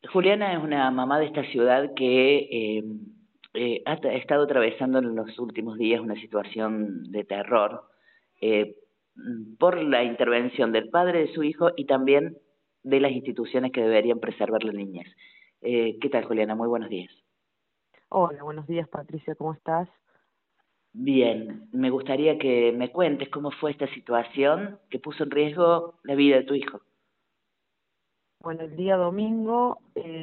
Juliana es una mamá de esta ciudad que ha estado atravesando en los últimos días una situación de terror eh, por la intervención del padre de su hijo y también de las instituciones que deberían preservar la niñez. ¿Qué tal, Juliana? Muy buenos días. Hola, buenos días Patricia, ¿cómo estás? Bien, me gustaría que me cuentes cómo fue esta situación que puso en riesgo la vida de tu hijo. Bueno, el día domingo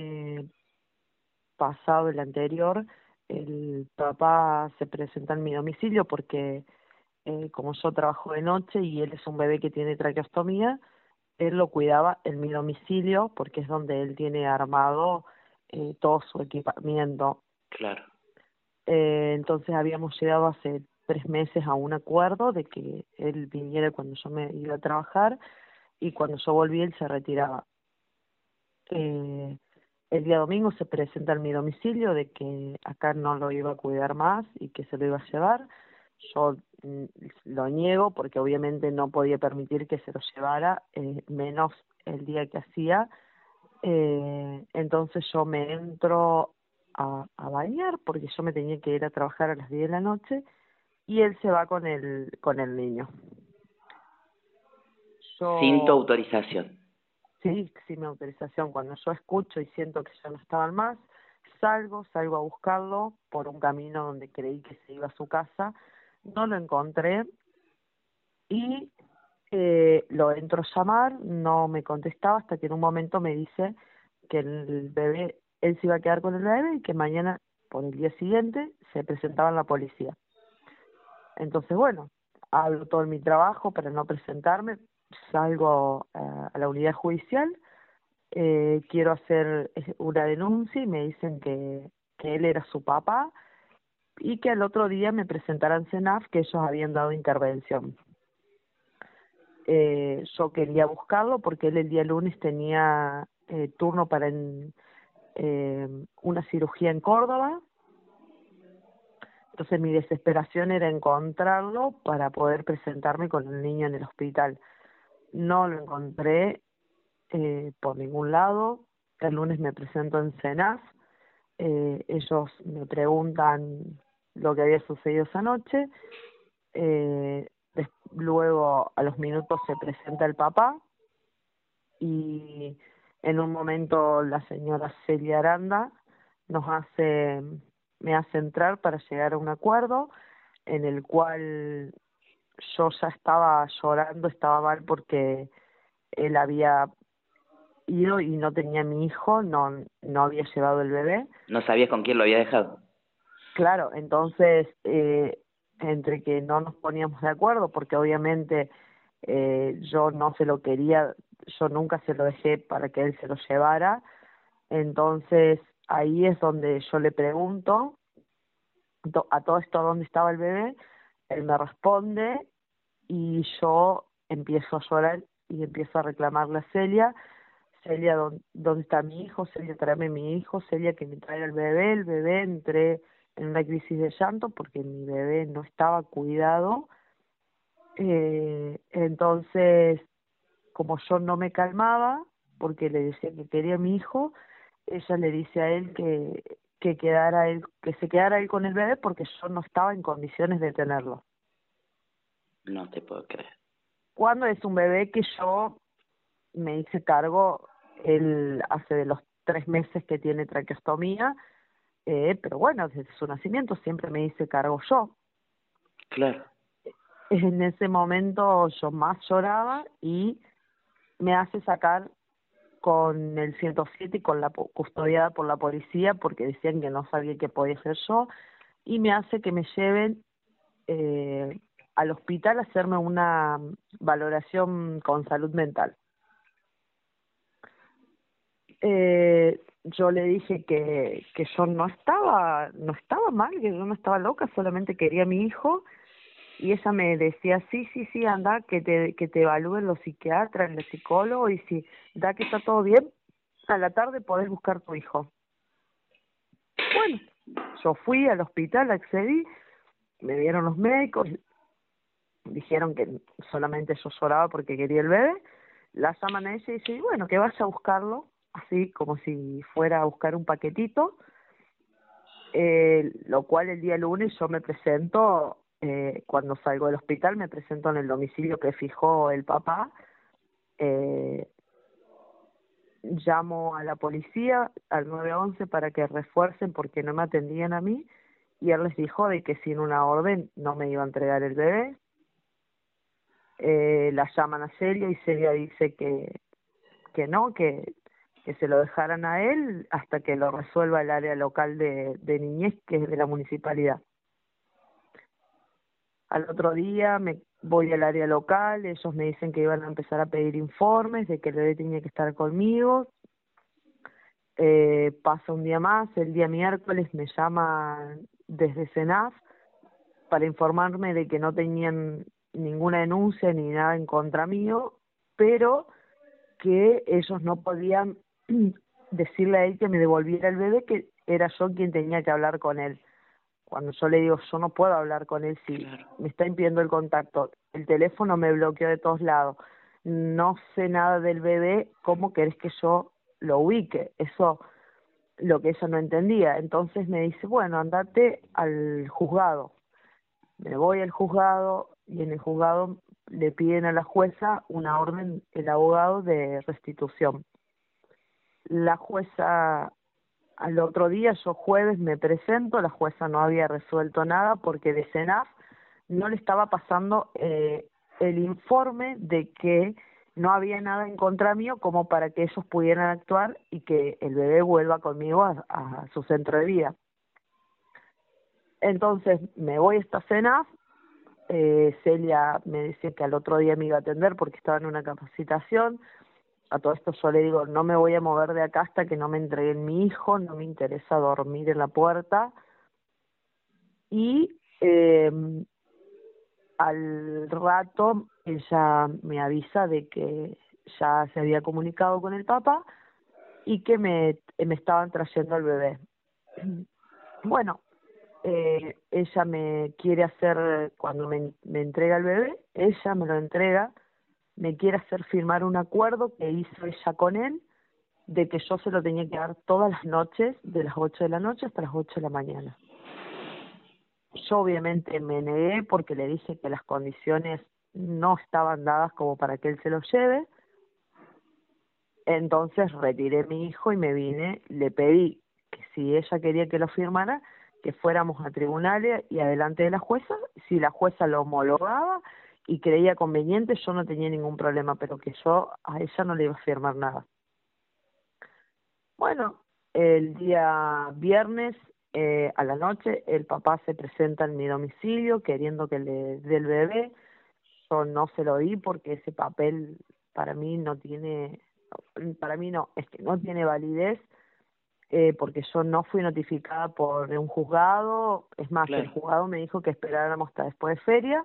pasado, el anterior, el papá se presenta en mi domicilio porque como yo trabajo de noche y él es un bebé que tiene traqueostomía, él lo cuidaba en mi domicilio porque es donde él tiene armado todo su equipamiento. Claro. Entonces habíamos llegado hace 3 meses a un acuerdo de que él viniera cuando yo me iba a trabajar y cuando yo volví él se retiraba. Eh, el día domingo se presenta en mi domicilio de que acá no lo iba a cuidar más y que se lo iba a llevar. Yo lo niego porque obviamente no podía permitir que se lo llevara, menos el día que hacía. Entonces yo me entro a bañar porque yo me tenía que ir a trabajar a las 10 de la noche y él se va con el niño. Sin tu Yo autorización. Sí, sin mi autorización. Cuando yo escucho y siento que ya no estaban más, salgo a buscarlo por un camino donde creí que se iba a su casa. No lo encontré y lo entro a llamar, no me contestaba hasta que en un momento me dice que el bebé, él se iba a quedar con el bebé y que mañana, por el día siguiente, se presentaba en la policía. Entonces, bueno, hablo todo en mi trabajo para no presentarme, salgo a la unidad judicial. Quiero hacer una denuncia y me dicen que él era su papá y que al otro día me presentaran CENAF que ellos habían dado intervención. Yo quería buscarlo porque él el día lunes tenía turno para una cirugía en Córdoba. Entonces mi desesperación era encontrarlo para poder presentarme con el niño en el hospital. No lo encontré por ningún lado. El lunes me presento en CENAF. Ellos me preguntan lo que había sucedido esa noche. Luego, a los minutos, se presenta el papá y en un momento la señora Celia Aranda nos hace, me hace entrar para llegar a un acuerdo en el cual yo ya estaba llorando, estaba mal porque él había ido y no tenía a mi hijo, no había llevado el bebé. ¿No sabías con quién lo había dejado? Claro, entonces, entre que no nos poníamos de acuerdo, porque obviamente yo no se lo quería, yo nunca se lo dejé para que él se lo llevara, entonces ahí es donde yo le pregunto a todo esto dónde estaba el bebé, él me responde y yo empiezo a llorar y empiezo a reclamarle a Celia. Celia, ¿dónde está mi hijo? Celia, tráeme mi hijo. Celia, que me traiga el bebé. Entré en una crisis de llanto porque mi bebé no estaba cuidado. Entonces, como yo no me calmaba, porque le decía que quería a mi hijo, ella le dice a él que se quedara él con el bebé porque yo no estaba en condiciones de tenerlo. No te puedo creer. Cuando es un bebé que yo me hice cargo, él hace de los 3 meses que tiene traqueostomía, pero bueno, desde su nacimiento siempre me hice cargo yo. Claro. En ese momento yo más lloraba y me hace sacar con el 107 y con la custodiada por la policía porque decían que no sabía qué podía hacer yo y me hace que me lleven al hospital a hacerme una valoración con salud mental. Yo le dije que yo no estaba mal, que yo no estaba loca, solamente quería a mi hijo, y ella me decía, sí, anda, que te evalúen los psiquiatras, el psicólogo, y si da que está todo bien, a la tarde podés buscar tu hijo. Bueno, yo fui al hospital, accedí, me vieron los médicos, dijeron que solamente yo lloraba porque quería el bebé, la llaman a ella y dice, bueno, que vaya a buscarlo así como si fuera a buscar un paquetito, lo cual el día lunes yo me presento, cuando salgo del hospital me presento en el domicilio que fijó el papá, eh, llamo a la policía, al 911, para que refuercen porque no me atendían a mí, y él les dijo de que sin una orden no me iba a entregar el bebé. La llaman a Celia y Celia dice que no, que se lo dejaran a él hasta que lo resuelva el área local de niñez, que es de la municipalidad. Al otro día me voy al área local, ellos me dicen que iban a empezar a pedir informes de que el bebé tenía que estar conmigo. Pasa un día más, el día miércoles me llaman desde SENAF para informarme de que no tenían ninguna denuncia ni nada en contra mío, pero que ellos no podían decirle a él que me devolviera el bebé, que era yo quien tenía que hablar con él. Cuando yo le digo, yo no puedo hablar con él si me está impidiendo el contacto, el teléfono me bloqueó de todos lados, no sé nada del bebé, ¿cómo querés que yo lo ubique? Eso, lo que ella no entendía. Entonces me dice, bueno, andate al juzgado. Me voy al juzgado y en el juzgado le piden a la jueza una orden, el abogado, de restitución. La jueza, al otro día, yo jueves me presento, la jueza no había resuelto nada porque de SENAF no le estaba pasando el informe de que no había nada en contra mío como para que ellos pudieran actuar y que el bebé vuelva conmigo a su centro de vida. Entonces me voy a esta SENAF, Celia me decía que al otro día me iba a atender porque estaba en una capacitación. A todo esto yo le digo, no me voy a mover de acá hasta que no me entreguen mi hijo, no me interesa dormir en la puerta. Y al rato ella me avisa de que ya se había comunicado con el papá y que me estaban trayendo al bebé. Bueno, ella me quiere hacer, cuando me entrega el bebé, ella me lo entrega, me quiere hacer firmar un acuerdo que hizo ella con él, de que yo se lo tenía que dar todas las noches, de las 8 de la noche hasta las 8 de la mañana. Yo obviamente me negué porque le dije que las condiciones no estaban dadas como para que él se lo lleve. Entonces retiré a mi hijo y me vine, le pedí que si ella quería que lo firmara, que fuéramos a tribunales y adelante de la jueza. Si la jueza lo homologaba y creía conveniente, yo no tenía ningún problema, pero que yo a ella no le iba a firmar nada. Bueno, el día viernes a la noche el papá se presenta en mi domicilio queriendo que le dé el bebé. Yo no se lo di porque ese papel para mí no tiene, para mí no, es que no tiene validez, porque yo no fui notificada por un juzgado. Es más, claro, el juzgado me dijo que esperáramos hasta después de feria.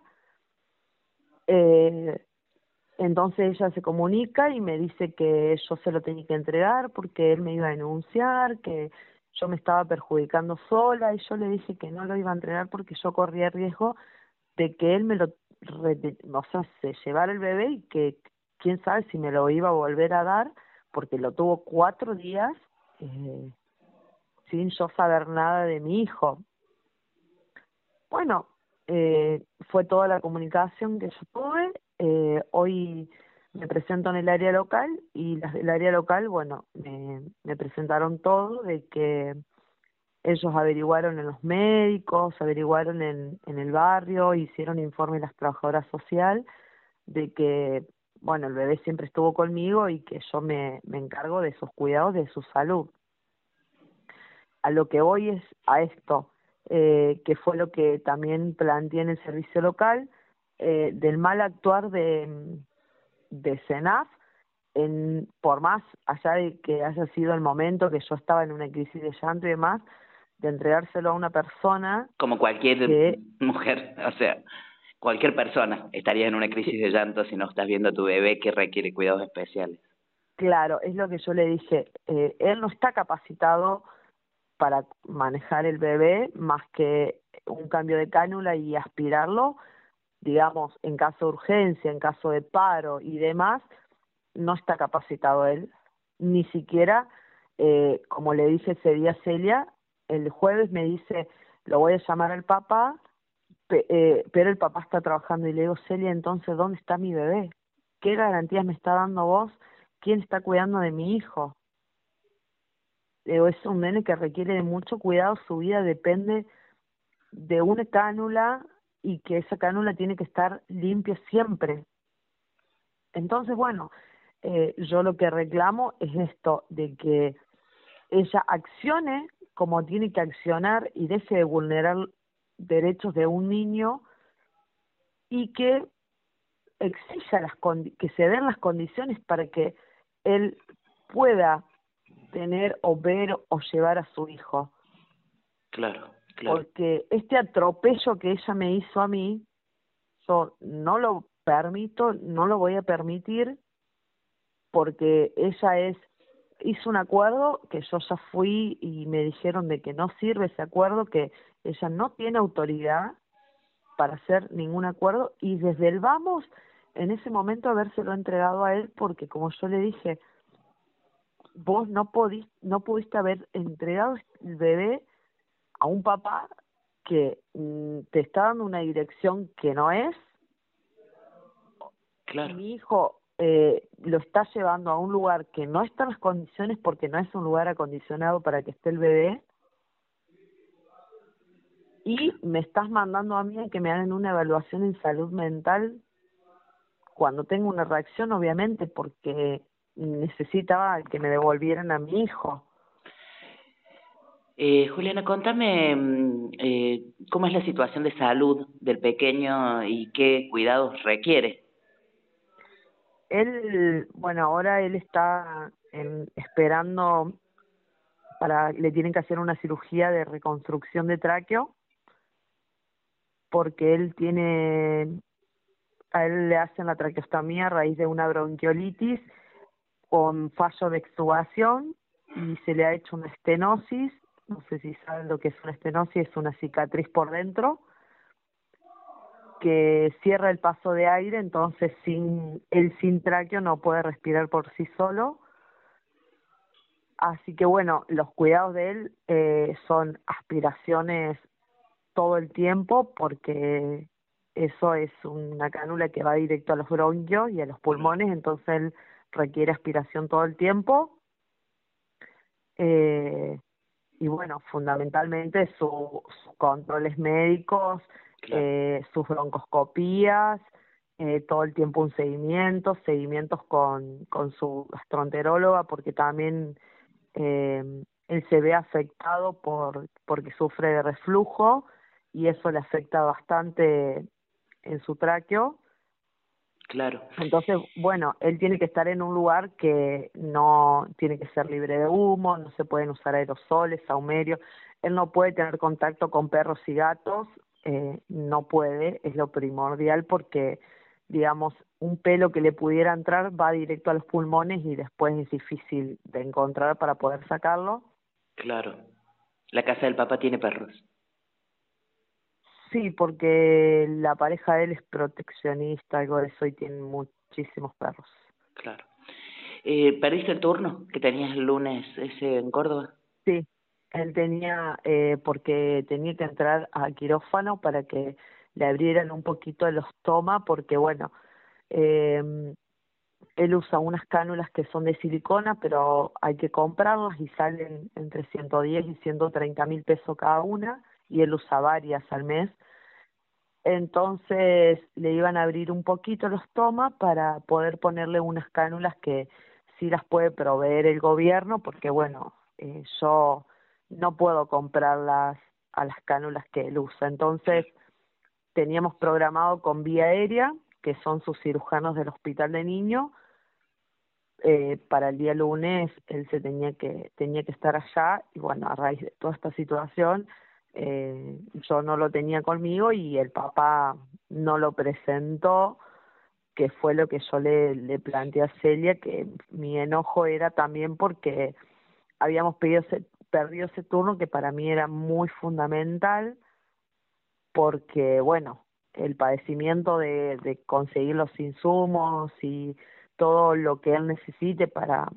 Entonces ella se comunica y me dice que yo se lo tenía que entregar porque él me iba a denunciar, que yo me estaba perjudicando sola, y yo le dije que no lo iba a entregar porque yo corría riesgo de que él me lo, o sea, se llevara el bebé y que quién sabe si me lo iba a volver a dar, porque lo tuvo 4 días sin yo saber nada de mi hijo. Bueno, fue toda la comunicación que yo tuve. Hoy me presento en el área local y las del área local, bueno, me presentaron todo, de que ellos averiguaron en los médicos, averiguaron en el barrio, hicieron informe las trabajadoras social de que, bueno, el bebé siempre estuvo conmigo y que yo me encargo de sus cuidados, de su salud. A lo que voy es a esto, que fue lo que también planteé en el servicio local, del mal actuar de SENAF, por más allá de que haya sido el momento que yo estaba en una crisis de llanto y demás, de entregárselo a una persona. Como cualquier mujer, o sea, cualquier persona estaría en una crisis de llanto si no estás viendo a tu bebé que requiere cuidados especiales. Claro, es lo que yo le dije, él no está capacitado para manejar el bebé más que un cambio de cánula y aspirarlo, digamos, en caso de urgencia, en caso de paro y demás, no está capacitado él, ni siquiera, como le dije ese día a Celia, el jueves me dice, lo voy a llamar al papá, pero el papá está trabajando. Y le digo, Celia, entonces, ¿dónde está mi bebé? ¿Qué garantías me está dando vos? ¿Quién está cuidando de mi hijo? Le digo, es un nene que requiere de mucho cuidado, su vida depende de una cánula y que esa cánula tiene que estar limpia siempre. Entonces, bueno, yo lo que reclamo es esto, de que ella accione como tiene que accionar y deje de vulnerar derechos de un niño y que exija que se den las condiciones para que él pueda tener o ver o llevar a su hijo. Claro, claro. Porque este atropello que ella me hizo a mí, yo no lo permito, no lo voy a permitir, porque hizo un acuerdo que yo ya fui y me dijeron de que no sirve ese acuerdo, que ella no tiene autoridad para hacer ningún acuerdo, y desde el vamos, en ese momento habérselo entregado a él, porque como yo le dije, vos no pudiste haber entregado el bebé a un papá que te está dando una dirección que no es. Claro. Mi hijo lo está llevando a un lugar que no está en las condiciones, porque no es un lugar acondicionado para que esté el bebé, y me estás mandando a mí a que me hagan una evaluación en salud mental cuando tengo una reacción, obviamente, porque necesitaba que me devolvieran a mi hijo. Juliana, contame cómo es la situación de salud del pequeño y qué cuidados requiere. Bueno, ahora él está esperando le tienen que hacer una cirugía de reconstrucción de tráqueo, porque a él le hacen la traqueostomía a raíz de una bronquiolitis con fallo de extubación, y se le ha hecho una estenosis. No sé si saben lo que es una estenosis, es una cicatriz por dentro que cierra el paso de aire, entonces sin tráqueo no puede respirar por sí solo. Así que bueno, los cuidados de él son aspiraciones todo el tiempo, porque eso es una cánula que va directo a los bronquios y a los pulmones, entonces él requiere aspiración todo el tiempo. Y bueno, fundamentalmente sus controles médicos, Claro. sus broncoscopías, todo el tiempo un seguimientos con su gastroenteróloga, porque también él se ve afectado porque sufre de reflujo, y eso le afecta bastante en su tráqueo. Claro. Entonces, bueno, él tiene que estar en un lugar que no tiene que ser libre de humo, no se pueden usar aerosoles, saumerios, él no puede tener contacto con perros y gatos, no puede, es lo primordial, porque, digamos, un pelo que le pudiera entrar va directo a los pulmones y después es difícil de encontrar para poder sacarlo. Claro. La casa del papá tiene perros. Sí, porque la pareja de él es proteccionista, algo de eso, y tiene muchísimos perros. Claro. ¿Perdiste el turno que tenías el lunes ese en Córdoba? Sí, él porque tenía que entrar a quirófano para que le abrieran un poquito el estoma, porque bueno, eh, él usa unas cánulas que son de silicona, pero hay que comprarlas y salen entre 110 y 130 mil pesos cada una, y él usa varias al mes. Entonces le iban a abrir un poquito el estoma para poder ponerle unas cánulas que sí las puede proveer el gobierno, porque bueno, yo no puedo comprarlas a las cánulas que él usa. Entonces teníamos programado con vía aérea, que son sus cirujanos del hospital de niños. Para el día lunes él tenía que estar allá, y bueno, a raíz de toda esta situación, yo no lo tenía conmigo y el papá no lo presentó, que fue lo que yo le planteé a Celia, que mi enojo era también porque habíamos perdido ese turno, que para mí era muy fundamental, porque bueno, el padecimiento de conseguir los insumos y todo lo que él necesite para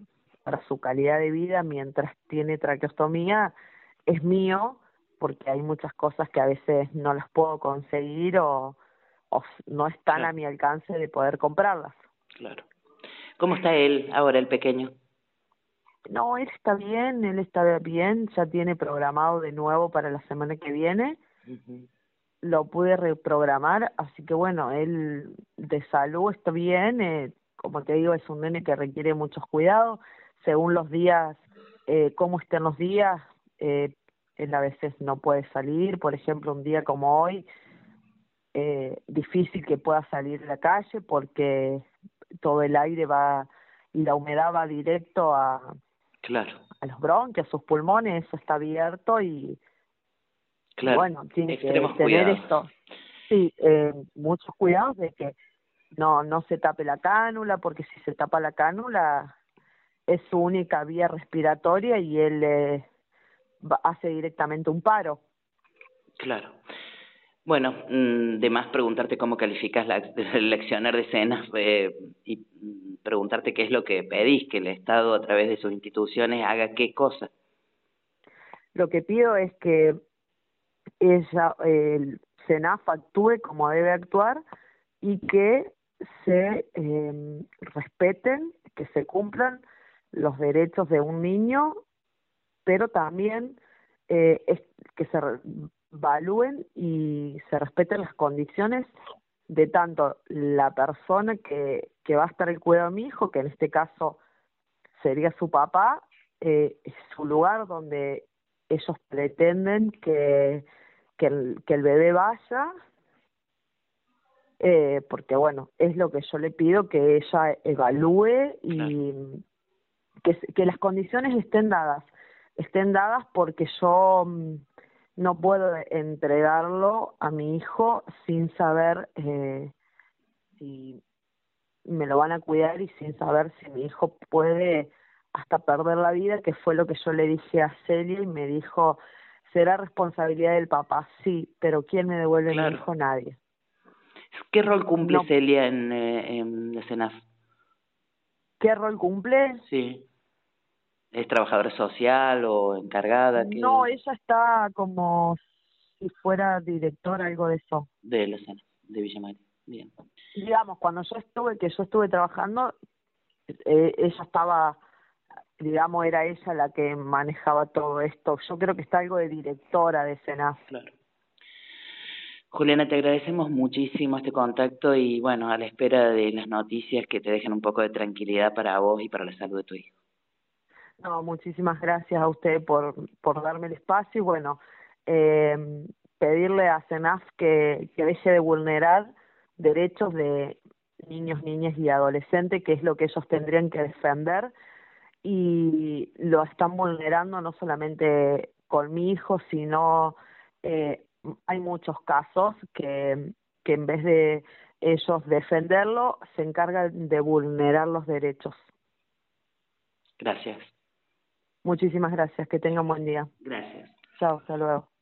para su calidad de vida mientras tiene traqueostomía es mío, porque hay muchas cosas que a veces no las puedo conseguir o no están a Claro, mi alcance de poder comprarlas. claro. ¿Cómo está él ahora, el pequeño? No, él está bien, ya tiene programado de nuevo para la semana que viene, Ujú. lo pude reprogramar, así que bueno, él de salud está bien, como te digo, es un nene que requiere muchos cuidados, según los días, cómo estén los días, él a veces no puede salir, por ejemplo, un día como hoy, difícil que pueda salir a la calle porque todo el aire va y la humedad va directo Claro, a los bronquios, a sus pulmones, eso está abierto y claro. bueno, tiene que Extremos tener cuidados. esto, sí, muchos cuidados de que no se tape la cánula, porque si se tapa la cánula es su única vía respiratoria y él hace directamente un paro. Claro. Bueno, de más preguntarte cómo calificas el leccionar de cenas y preguntarte qué es lo que pedís, que el Estado a través de sus instituciones haga qué cosa. Lo que pido es que el SENAF actúe como debe actuar y que se respeten, que se cumplan los derechos de un niño, pero también que se evalúen y se respeten las condiciones de tanto la persona que va a estar el cuidado de mi hijo, que en este caso sería su papá, su lugar donde ellos pretenden que el bebé vaya, porque bueno, es lo que yo le pido, que ella evalúe Claro, y que las condiciones estén dadas porque yo no puedo entregarlo a mi hijo sin saber si me lo van a cuidar y sin saber si mi hijo puede hasta perder la vida, que fue lo que yo le dije a Celia y me dijo, será responsabilidad del papá, sí, pero ¿quién me devuelve mi claro. hijo? Nadie. ¿Qué rol cumple No, Celia en la CENAF? ¿qué rol cumple? Sí. ¿Es trabajadora social o encargada No, ella está como si fuera directora, algo de eso. de la CENAF, de Villa María? Bien. Digamos, cuando que yo estuve trabajando, ella estaba, digamos, era ella la que manejaba todo esto. Yo creo que está algo de directora de SENAF. Claro. Juliana, te agradecemos muchísimo este contacto y bueno, a la espera de las noticias que te dejen un poco de tranquilidad para vos y para la salud de tu hijo. No, muchísimas gracias a usted por darme el espacio y bueno, eh, pedirle a SENAF que deje de vulnerar derechos de niños, niñas y adolescentes, que es lo que ellos tendrían que defender, y lo están vulnerando no solamente con mi hijo, sino hay muchos casos que en vez de ellos defenderlo, se encargan de vulnerar los derechos. Gracias. Muchísimas gracias, que tengan buen día. Gracias. Chao, hasta luego.